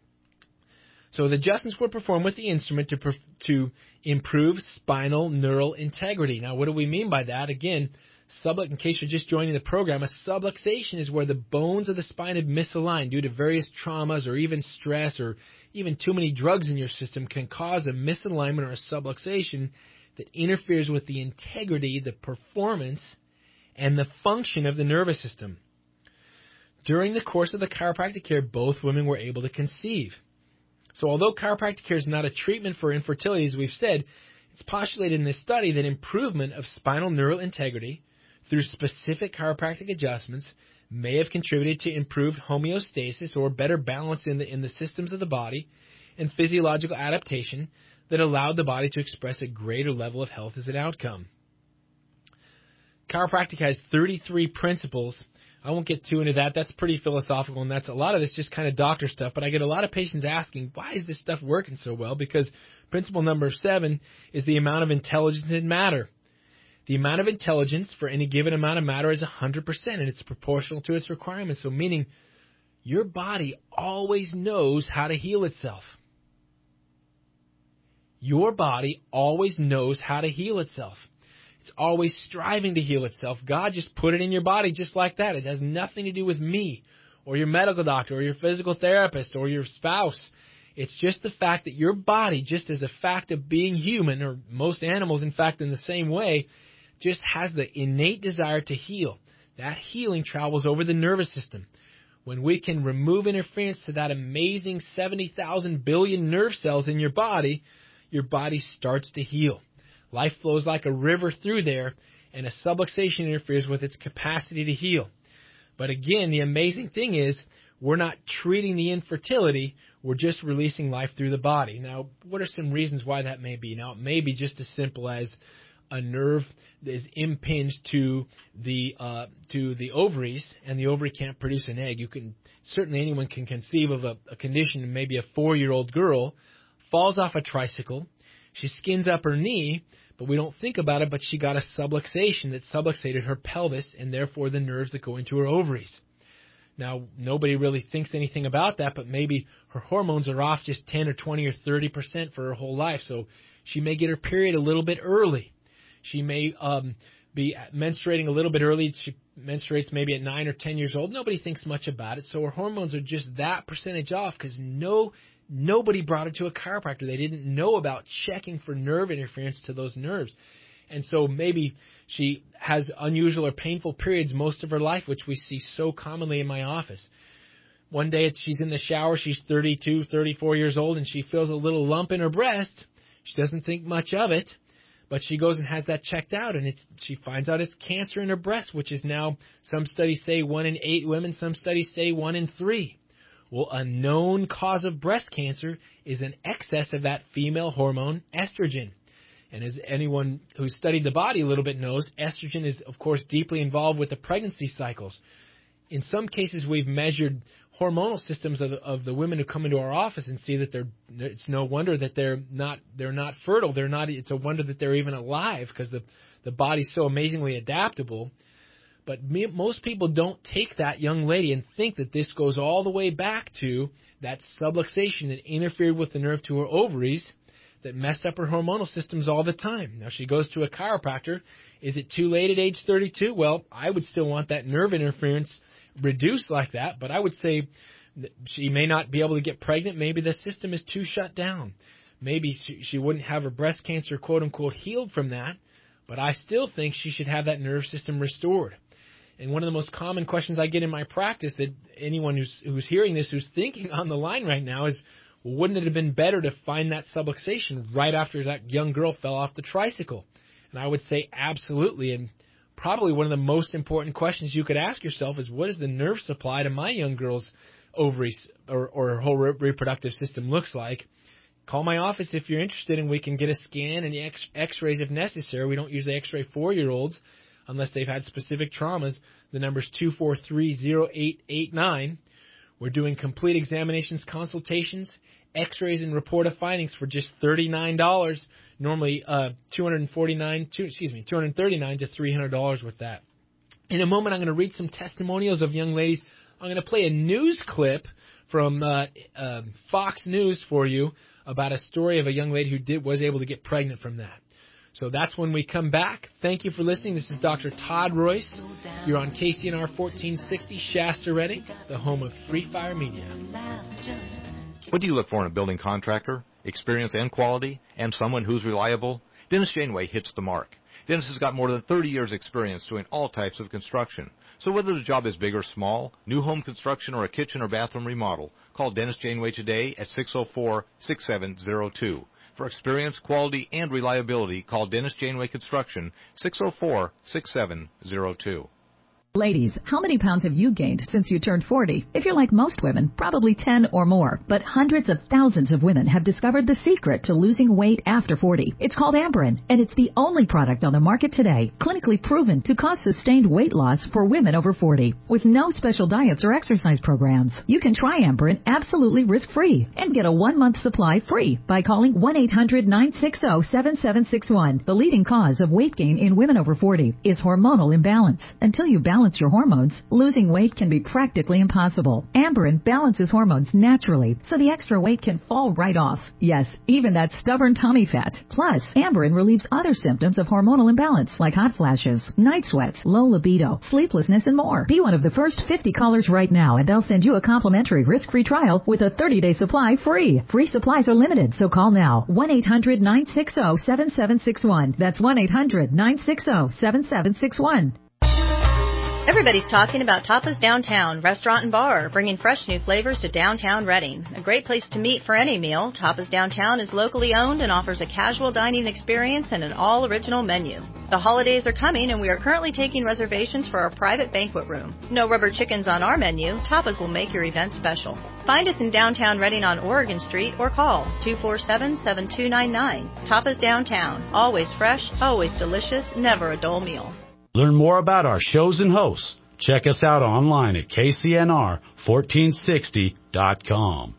So the adjustments were performed with the instrument to improve spinal neural integrity. Now, what do we mean by that? Again, in case you're just joining the program, a subluxation is where the bones of the spine have misaligned due to various traumas or even stress or even too many drugs in your system can cause a misalignment or a subluxation that interferes with the integrity, the performance, and the function of the nervous system. During the course of the chiropractic care, both women were able to conceive. So although chiropractic care is not a treatment for infertility, as we've said, it's postulated in this study that improvement of spinal neural integrity through specific chiropractic adjustments may have contributed to improved homeostasis or better balance in the systems of the body and physiological adaptation that allowed the body to express a greater level of health as an outcome. Chiropractic has 33 principles. I won't get too into that. That's pretty philosophical, and that's a lot of this just kind of doctor stuff. But I get a lot of patients asking, why is this stuff working so well? Because principle number 7 is the amount of intelligence in matter. The amount of intelligence for any given amount of matter is 100%, and it's proportional to its requirements. So meaning your body always knows how to heal itself. Your body always knows how to heal itself. It's always striving to heal itself. God just put it in your body just like that. It has nothing to do with me or your medical doctor or your physical therapist or your spouse. It's just the fact that your body, just as a fact of being human, or most animals, in fact, in the same way, just has the innate desire to heal. That healing travels over the nervous system. When we can remove interference to that amazing 70,000 billion nerve cells in your body starts to heal. Life flows like a river through there, and a subluxation interferes with its capacity to heal. But again, the amazing thing is, we're not treating the infertility, we're just releasing life through the body. Now, what are some reasons why that may be? Now, it may be just as simple as a nerve is impinged to the ovaries, and the ovary can't produce an egg. Certainly anyone can conceive of a condition, maybe a 4-year-old girl falls off a tricycle, she skins up her knee, but we don't think about it, but she got a subluxation that subluxated her pelvis, and therefore the nerves that go into her ovaries. Now, nobody really thinks anything about that, but maybe her hormones are off just 10 or 20 or 30% for her whole life, so she may get her period a little bit early. She may be menstruating a little bit early. She menstruates maybe at 9 or 10 years old. Nobody thinks much about it, so her hormones are just that percentage off because nobody brought her to a chiropractor. They didn't know about checking for nerve interference to those nerves. And so maybe she has unusual or painful periods most of her life, which we see so commonly in my office. One day she's in the shower, she's 32, 34 years old, and she feels a little lump in her breast. She doesn't think much of it, but she goes and has that checked out, and she finds out it's cancer in her breast, which is now, some studies say 1 in 8 women, some studies say 1 in 3. Well, a known cause of breast cancer is an excess of that female hormone, estrogen. And as anyone who's studied the body a little bit knows, estrogen is, of course, deeply involved with the pregnancy cycles. In some cases, we've measured hormonal systems of the women who come into our office and see that it's no wonder that they're not fertile. It's a wonder that they're even alive because the body's so amazingly adaptable. But most people don't take that young lady and think that this goes all the way back to that subluxation that interfered with the nerve to her ovaries that messed up her hormonal systems all the time. Now, she goes to a chiropractor. Is it too late at age 32? Well, I would still want that nerve interference reduced like that, but I would say that she may not be able to get pregnant. Maybe the system is too shut down. Maybe she wouldn't have her breast cancer, quote-unquote, healed from that, but I still think she should have that nerve system restored. And one of the most common questions I get in my practice that anyone who's hearing this, who's thinking on the line right now is, well, wouldn't it have been better to find that subluxation right after that young girl fell off the tricycle? And I would say absolutely. And probably one of the most important questions you could ask yourself is, what does the nerve supply to my young girl's ovaries or her whole reproductive system looks like? Call my office if you're interested, and we can get a scan and x-rays if necessary. We don't usually x-ray 4-year-olds unless they've had specific traumas. The number's 243-0889. We're doing complete examinations, consultations, x-rays, and report of findings for just $39. Normally $239 to $300 with that. In a moment, I'm going to read some testimonials of young ladies. I'm going to play a news clip from Fox News for you about a story of a young lady who was able to get pregnant from that. So that's when we come back. Thank you for listening. This is Dr. Todd Royce. You're on KCNR 1460 Shasta, Redding, the home of Free Fire Media. What do you look for in a building contractor? Experience and quality, and someone who's reliable? Dennis Janeway hits the mark. Dennis has got more than 30 years' experience doing all types of construction. So whether the job is big or small, new home construction or a kitchen or bathroom remodel, call Dennis Janeway today at 604-6702. For experience, quality, and reliability, call Dennis Janeway Construction, 604-6702. Ladies, how many pounds have you gained since you turned 40? If you're like most women, probably 10 or more. But hundreds of thousands of women have discovered the secret to losing weight after 40. It's called Amberen, and it's the only product on the market today clinically proven to cause sustained weight loss for women over 40. With no special diets or exercise programs, you can try Amberen absolutely risk-free and get a 1-month supply free by calling 1-800-960-7761. The leading cause of weight gain in women over 40 is hormonal imbalance. Until you balance your hormones, losing weight can be practically impossible. Amberen balances hormones naturally, so the extra weight can fall right off. Yes, even that stubborn tummy fat. Plus, Amberen relieves other symptoms of hormonal imbalance, like hot flashes, night sweats, low libido, sleeplessness, and more. Be one of the first 50 callers right now, and they'll send you a complimentary risk-free trial with a 30-day supply free. Free supplies are limited, so call now. 1-800-960-7761. That's 1-800-960-7761. Everybody's talking about Tapas Downtown, restaurant and bar, bringing fresh new flavors to downtown Reading. A great place to meet for any meal, Tapas Downtown is locally owned and offers a casual dining experience and an all-original menu. The holidays are coming, and we are currently taking reservations for our private banquet room. No rubber chickens on our menu. Tapas will make your event special. Find us in downtown Reading on Oregon Street or call 247-7299. Tapas Downtown. Always fresh, always delicious, never a dull meal. Learn more about our shows and hosts. Check us out online at kcnr1460.com.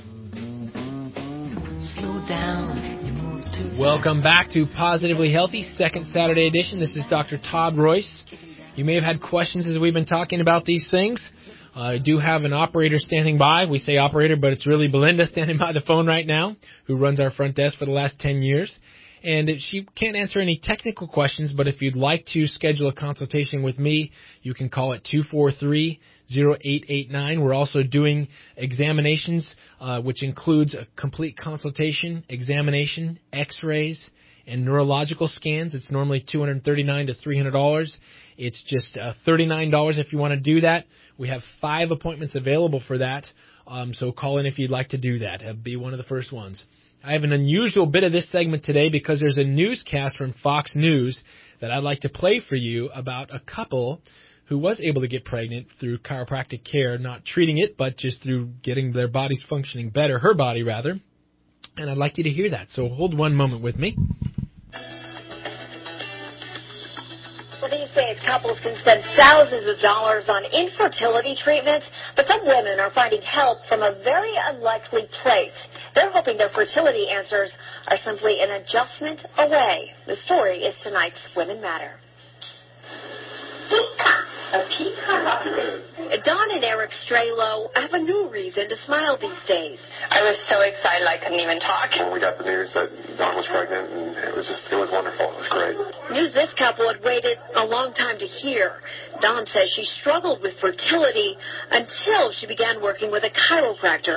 Slow down. Welcome back to Positively Healthy, second Saturday edition. This is Dr. Todd Royce. You may have had questions as we've been talking about these things. I do have an operator standing by. We say operator, but it's really Belinda standing by the phone right now, who runs our front desk for the last 10 years. And she can't answer any technical questions, but if you'd like to schedule a consultation with me, you can call at 243-0889. We're also doing examinations, which includes a complete consultation, examination, x-rays, and neurological scans. It's normally $239 to $300. It's just $39 if you want to do that. We have 5 appointments available for that, so call in if you'd like to do that. Be one of the first ones. I have an unusual bit of this segment today because there's a newscast from Fox News that I'd like to play for you about a couple who was able to get pregnant through chiropractic care, not treating it, but just through getting their bodies functioning better, her body rather. And I'd like you to hear that. So hold one moment with me. Well, these days, couples can spend thousands of dollars on infertility treatments, but some women are finding help from a very unlikely place. They're hoping their fertility answers are simply an adjustment away. The story is tonight's Women Matter. A peacock. Don and Eric Strelo have a new reason to smile these days. I was so excited I couldn't even talk. When we got the news that Dawn was pregnant, and it was wonderful. It was great. News this couple had waited a long time to hear. Dawn says she struggled with fertility until she began working with a chiropractor.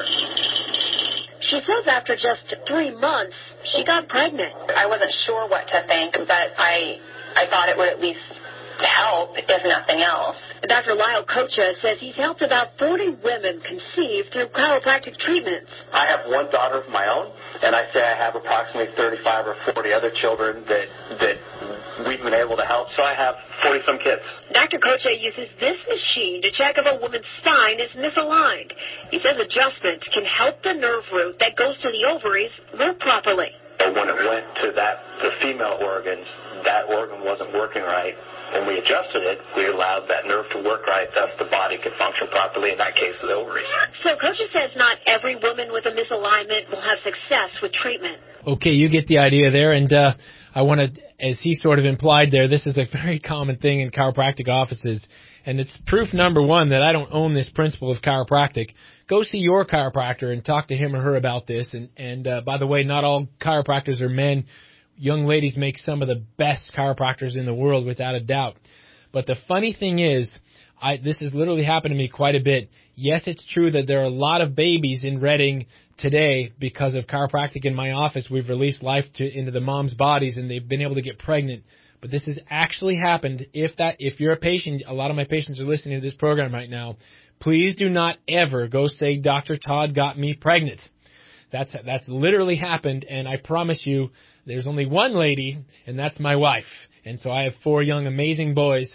She says after just 3 months, she got pregnant. I wasn't sure what to think, but I thought it would at least help, if nothing else. Dr. Lyle Kocha says he's helped about 40 women conceive through chiropractic treatments. I have one daughter of my own, and I say I have approximately 35 or 40 other children that we've been able to help, so I have 40-some kids. Dr. Kocha uses this machine to check if a woman's spine is misaligned. He says adjustments can help the nerve root that goes to the ovaries work properly. But when it went to the female organs, that organ wasn't working right. When we adjusted it, we allowed that nerve to work right, thus the body could function properly, in that case, the ovaries. So Kocha says not every woman with a misalignment will have success with treatment. Okay, you get the idea there, and I want to, as he sort of implied there, this is a very common thing in chiropractic offices, and it's proof number one that I don't own this principle of chiropractic. Go see your chiropractor and talk to him or her about this, and by the way, not all chiropractors are men. Young ladies make some of the best chiropractors in the world, without a doubt. But the funny thing is, this has literally happened to me quite a bit. Yes, it's true that there are a lot of babies in Reading today because of chiropractic in my office. We've released life into the moms' bodies, and they've been able to get pregnant. But this has actually happened. If you're a patient, a lot of my patients are listening to this program right now, please do not ever go say, Dr. Todd got me pregnant. That's literally happened, and I promise you, there's only one lady, and that's my wife. And so I have 4 young, amazing boys.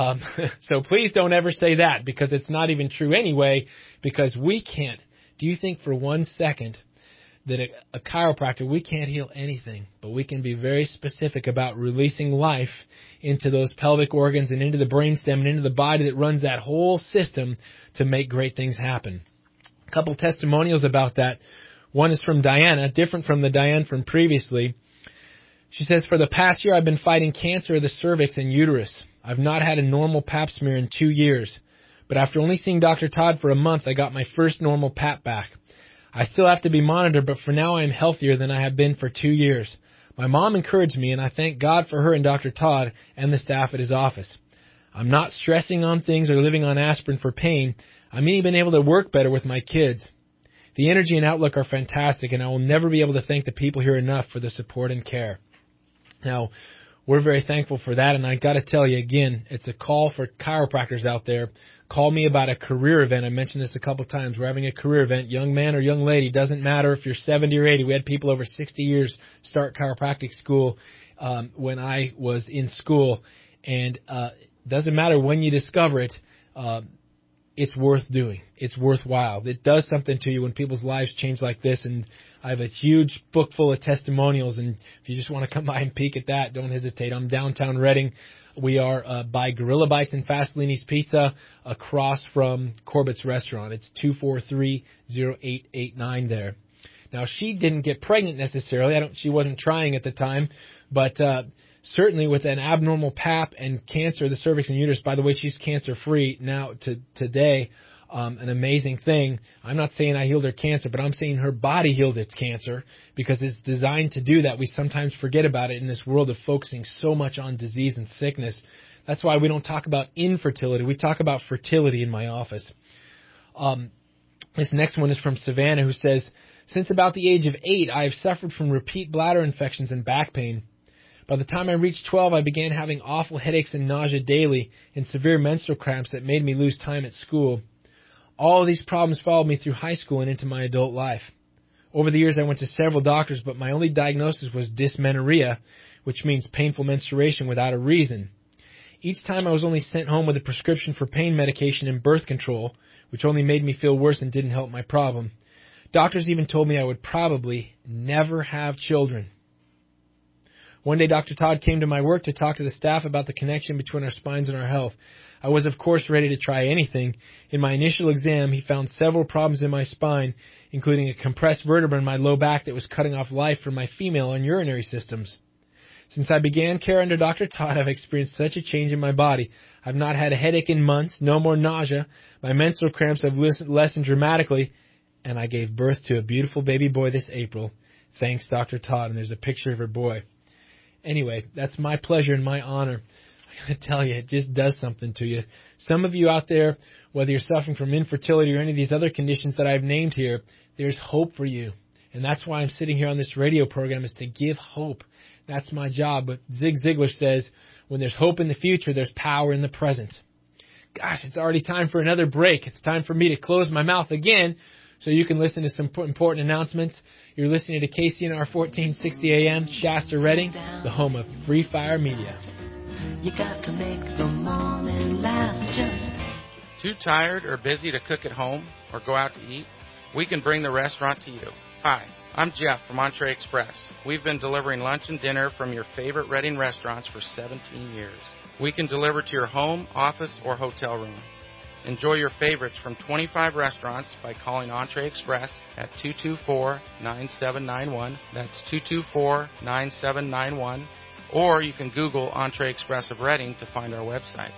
So please don't ever say that, because it's not even true anyway, because we can't. Do you think for 1 second that a chiropractor, we can't heal anything, but we can be very specific about releasing life into those pelvic organs and into the brainstem and into the body that runs that whole system to make great things happen. A couple testimonials about that. One is from Diana, different from the Diane from previously. She says, for the past year, I've been fighting cancer of the cervix and uterus. I've not had a normal pap smear in 2 years. But after only seeing Dr. Todd for a month, I got my first normal pap back. I still have to be monitored, but for now I am healthier than I have been for 2 years. My mom encouraged me, and I thank God for her and Dr. Todd and the staff at his office. I'm not stressing on things or living on aspirin for pain. I'm even able to work better with my kids. The energy and outlook are fantastic, and I will never be able to thank the people here enough for the support and care. Now, we're very thankful for that. And I got to tell you again, it's a call for chiropractors out there. Call me about a career event. I mentioned this a couple of times. We're having a career event, young man or young lady. Doesn't matter if you're 70 or 80. We had people over 60 years start chiropractic school when I was in school. And doesn't matter when you discover it, it's worth doing. It's worthwhile. It does something to you when people's lives change like this. And I have a huge book full of testimonials. And if you just want to come by and peek at that, don't hesitate. I'm downtown Reading. We are by Gorilla Bites and Fastolini's Pizza across from Corbett's Restaurant. It's 243-0889 there. Now, she didn't get pregnant necessarily. She wasn't trying at the time, but certainly with an abnormal pap and cancer of the cervix and uterus. By the way, she's cancer-free now today. An amazing thing. I'm not saying I healed her cancer, but I'm saying her body healed its cancer because it's designed to do that. We sometimes forget about it in this world of focusing so much on disease and sickness. That's why we don't talk about infertility. We talk about fertility in my office. This next one is from Savannah, who says, since about the age of 8, I have suffered from repeat bladder infections and back pain. By the time I reached 12, I began having awful headaches and nausea daily and severe menstrual cramps that made me lose time at school. All of these problems followed me through high school and into my adult life. Over the years, I went to several doctors, but my only diagnosis was dysmenorrhea, which means painful menstruation without a reason. Each time I was only sent home with a prescription for pain medication and birth control, which only made me feel worse and didn't help my problem. Doctors even told me I would probably never have children. One day, Dr. Todd came to my work to talk to the staff about the connection between our spines and our health. I was, of course, ready to try anything. In my initial exam, he found several problems in my spine, including a compressed vertebra in my low back that was cutting off life from my female and urinary systems. Since I began care under Dr. Todd, I've experienced such a change in my body. I've not had a headache in months, no more nausea, my menstrual cramps have lessened dramatically, and I gave birth to a beautiful baby boy this April. Thanks, Dr. Todd. And there's a picture of her boy. Anyway, that's my pleasure and my honor. I gotta tell you, it just does something to you. Some of you out there, whether you're suffering from infertility or any of these other conditions that I've named here, there's hope for you. And that's why I'm sitting here on this radio program, is to give hope. That's my job. But Zig Ziglar says, when there's hope in the future, there's power in the present. Gosh, it's already time for another break. It's time for me to close my mouth again so you can listen to some important announcements. You're listening to KCNR 1460 AM, Shasta, Reading, the home of Free Fire Media. You got to make the morning last just. Too tired or busy to cook at home or go out to eat? We can bring the restaurant to you. Hi, I'm Jeff from Entree Express. We've been delivering lunch and dinner from your favorite Reading restaurants for 17 years. We can deliver to your home, office, or hotel room. Enjoy your favorites from 25 restaurants by calling Entree Express at 224-9791. That's 224-9791. Or you can Google Entree Express of Reading to find our website.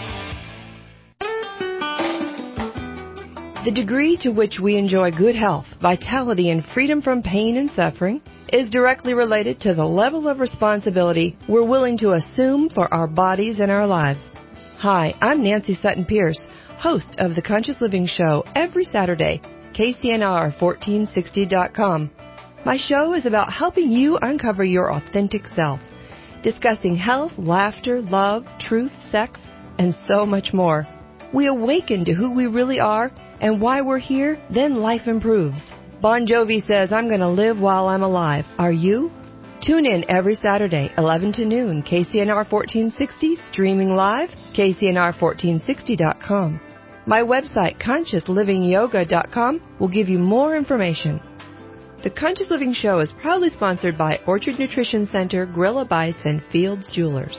The degree to which we enjoy good health, vitality, and freedom from pain and suffering is directly related to the level of responsibility we're willing to assume for our bodies and our lives. Hi, I'm Nancy Sutton Pierce, host of The Conscious Living Show every Saturday, KCNR1460.com. My show is about helping you uncover your authentic self, discussing health, laughter, love, truth, sex, and so much more. We awaken to who we really are and why we're here, then life improves. Bon Jovi says, I'm going to live while I'm alive. Are you? Tune in every Saturday, 11 to noon, KCNR 1460, streaming live, KCNR1460.com. My website, ConsciousLivingYoga.com, will give you more information. The Conscious Living Show is proudly sponsored by Orchard Nutrition Center, Gorilla Bites, and Fields Jewelers.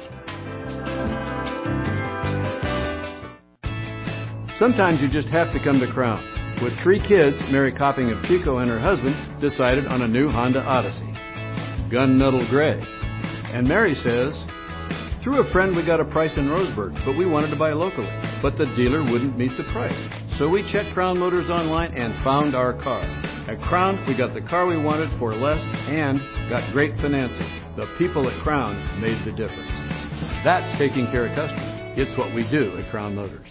Sometimes you just have to come to Crown. With 3 kids, Mary Copping of Chico and her husband decided on a new Honda Odyssey, gunmetal gray. And Mary says, through a friend we got a price in Roseburg, but we wanted to buy locally. But the dealer wouldn't meet the price. So we checked Crown Motors online and found our car. At Crown, we got the car we wanted for less and got great financing. The people at Crown made the difference. That's taking care of customers. It's what we do at Crown Motors.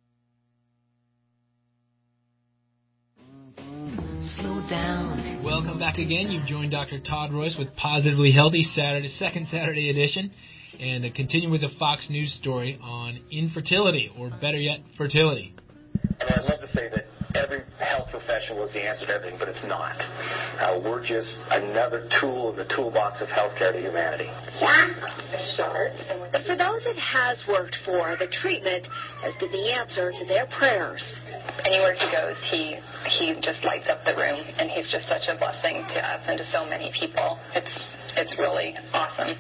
Slow down. Welcome back again. You've joined Dr. Todd Royce with Positively Healthy Saturday, second Saturday edition. and continue with the Fox News story on infertility, or better yet, fertility. And I'd love to say that every health professional is the answer to everything, but it's not. We're just another tool in the toolbox of healthcare to humanity. Yeah, sure. But for those it has worked for, the treatment has been the answer to their prayers. Anywhere he goes, he just lights up the room, and he's just such a blessing to us and to so many people. It's really awesome.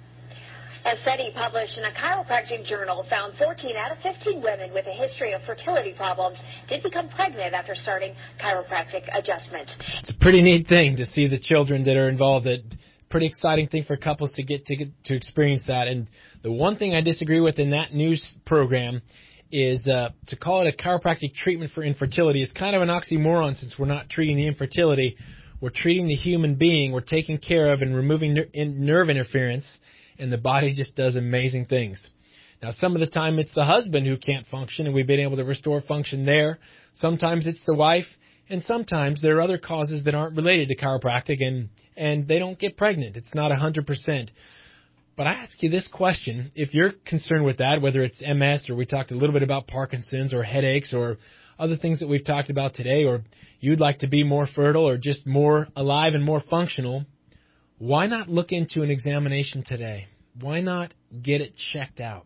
A study published in a chiropractic journal found 14 out of 15 women with a history of fertility problems did become pregnant after starting chiropractic adjustment. It's a pretty neat thing to see the children that are involved. A pretty exciting thing for couples to get to experience that. And the one thing I disagree with in that news program is to call it a chiropractic treatment for infertility is kind of an oxymoron, since we're not treating the infertility. We're treating the human being. We're taking care of and removing nerve interference, and the body just does amazing things. Now, some of the time it's the husband who can't function, and we've been able to restore function there. Sometimes it's the wife, and sometimes there are other causes that aren't related to chiropractic, and they don't get pregnant. It's not 100%. But I ask you this question. If you're concerned with that, whether it's MS, or we talked a little bit about Parkinson's, or headaches, or other things that we've talked about today, or you'd like to be more fertile or just more alive and more functional, why not look into an examination today? Why not get it checked out?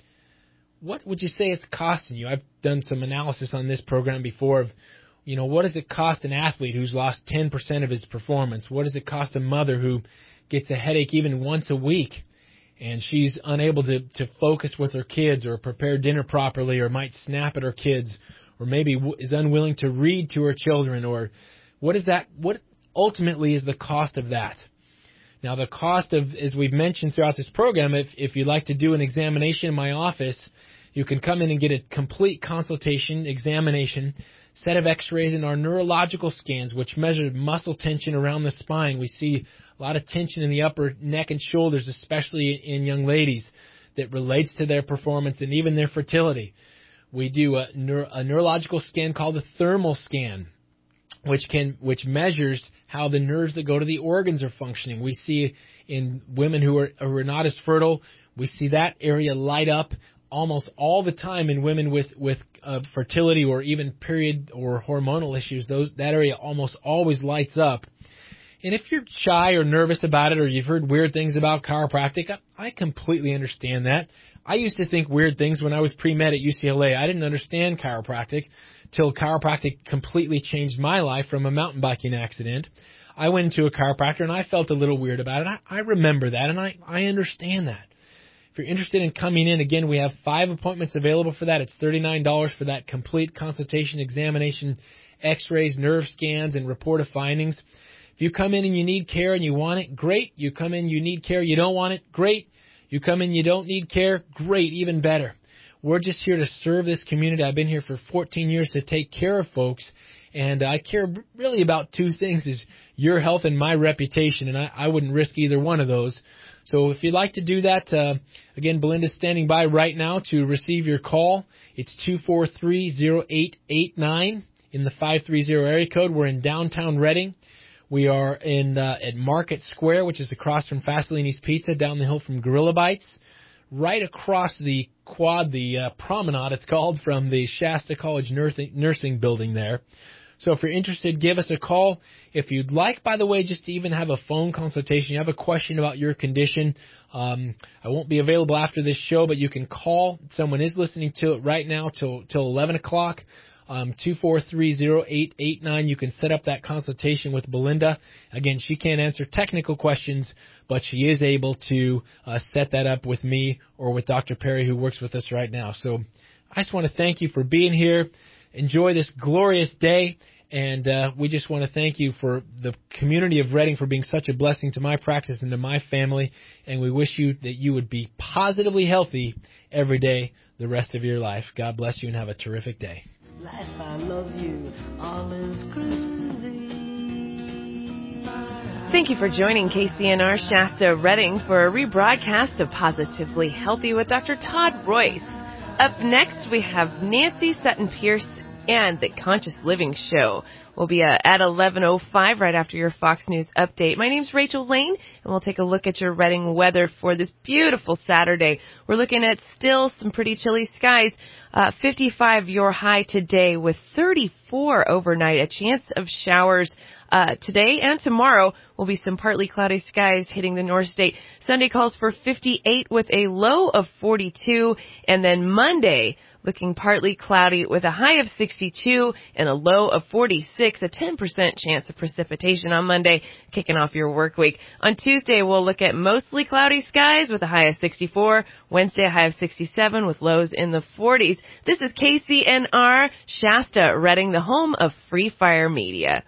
What would you say it's costing you? I've done some analysis on this program before of, what does it cost an athlete who's lost 10% of his performance? What does it cost a mother who gets a headache even once a week and she's unable to focus with her kids or prepare dinner properly, or might snap at her kids, or maybe is unwilling to read to her children? Or what ultimately is the cost of that? Now, the cost of, as we've mentioned throughout this program, if you'd like to do an examination in my office, you can come in and get a complete consultation, examination, set of x-rays, and our neurological scans, which measure muscle tension around the spine. We see a lot of tension in the upper neck and shoulders, especially in young ladies, that relates to their performance and even their fertility. We do a neurological scan called a thermal scan, which measures how the nerves that go to the organs are functioning. We see in women who are not as fertile, we see that area light up almost all the time in women with fertility or even period or hormonal issues. That area almost always lights up. And if you're shy or nervous about it, or you've heard weird things about chiropractic, I completely understand that. I used to think weird things when I was pre-med at UCLA. I didn't understand chiropractic till chiropractic completely changed my life from a mountain biking accident. I went into a chiropractor and I felt a little weird about it. I remember that, and I understand that. If you're interested in coming in, again, we have 5 appointments available for that. It's $39 for that complete consultation, examination, x-rays, nerve scans, and report of findings. If you come in and you need care and you want it, great. You come in, you need care, you don't want it, great. You come in, you don't need care, great, even better. We're just here to serve this community. I've been here for 14 years to take care of folks, and I care really about 2 things, is your health and my reputation, and I wouldn't risk either one of those. So if you'd like to do that, again, Belinda's standing by right now to receive your call. It's 243-0889 in the 530 area code. We're in downtown Reading. We are at Market Square, which is across from Fasolini's Pizza, down the hill from Gorilla Bites, right across the quad, the promenade, it's called, from the Shasta College nursing building there. So if you're interested, give us a call. If you'd like, by the way, just to even have a phone consultation, you have a question about your condition, I won't be available after this show, but you can call. Someone is listening to it right now till 11 o'clock. 243-0889. You can set up that consultation with Belinda. Again, she can't answer technical questions, but she is able to set that up with me or with Dr. Perry, who works with us right now. So I just want to thank you for being here. Enjoy this glorious day, and we just want to thank you for the community of Reading for being such a blessing to my practice and to my family, and we wish you that you would be positively healthy every day the rest of your life. God bless you and have a terrific day. Life, I love you, all is groovy. Thank you for joining KCNR Shasta Reading for a rebroadcast of Positively Healthy with Dr. Todd Royce. Up next, we have Nancy Sutton Pierce And the Conscious Living Show will be at 11:05 right after your Fox News update. My name's Rachel Lane, and we'll take a look at your Reading weather for this beautiful Saturday. We're looking at still some pretty chilly skies. 55 your high today with 34 overnight. A chance of showers today and tomorrow will be some partly cloudy skies hitting the North State. Sunday calls for 58 with a low of 42. And then Monday, looking partly cloudy with a high of 62 and a low of 46, a 10% chance of precipitation on Monday, kicking off your work week. On Tuesday, we'll look at mostly cloudy skies with a high of 64, Wednesday a high of 67 with lows in the 40s. This is KCNR, Shasta, Reading, the home of Free Fire Media.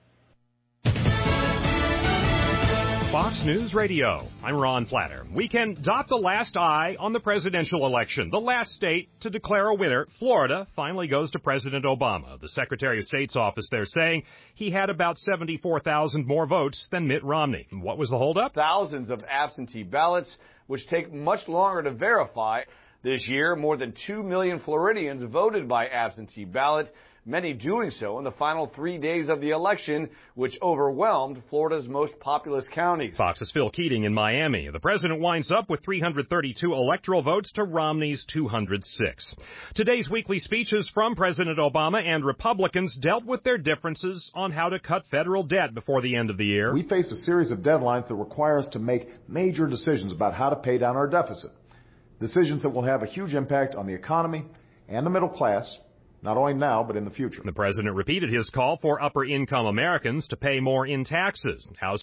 Fox News Radio. I'm Ron Platter. We can dot the last I on the presidential election. The last state to declare a winner, Florida, finally goes to President Obama. The Secretary of State's office there saying he had about 74,000 more votes than Mitt Romney. What was the holdup? Thousands of absentee ballots, which take much longer to verify. This year, more than 2 million Floridians voted by absentee ballot, many doing so in the final 3 days of the election, which overwhelmed Florida's most populous counties. Fox's Phil Keating in Miami. The president winds up with 332 electoral votes to Romney's 206. Today's weekly speeches from President Obama and Republicans dealt with their differences on how to cut federal debt before the end of the year. We face a series of deadlines that require us to make major decisions about how to pay down our deficit. Decisions that will have a huge impact on the economy and the middle class, not only now, but in the future. The president repeated his call for upper-income Americans to pay more in taxes. House